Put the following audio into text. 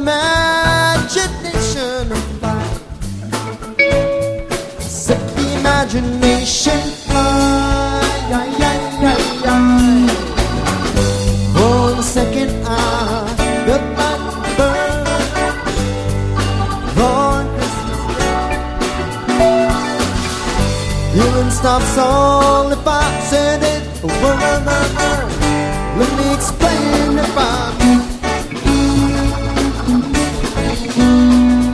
imagination of fire. Set the imagination high. For the second hour, the light burn. For Christmas Day, you wouldn't stop all if I said it.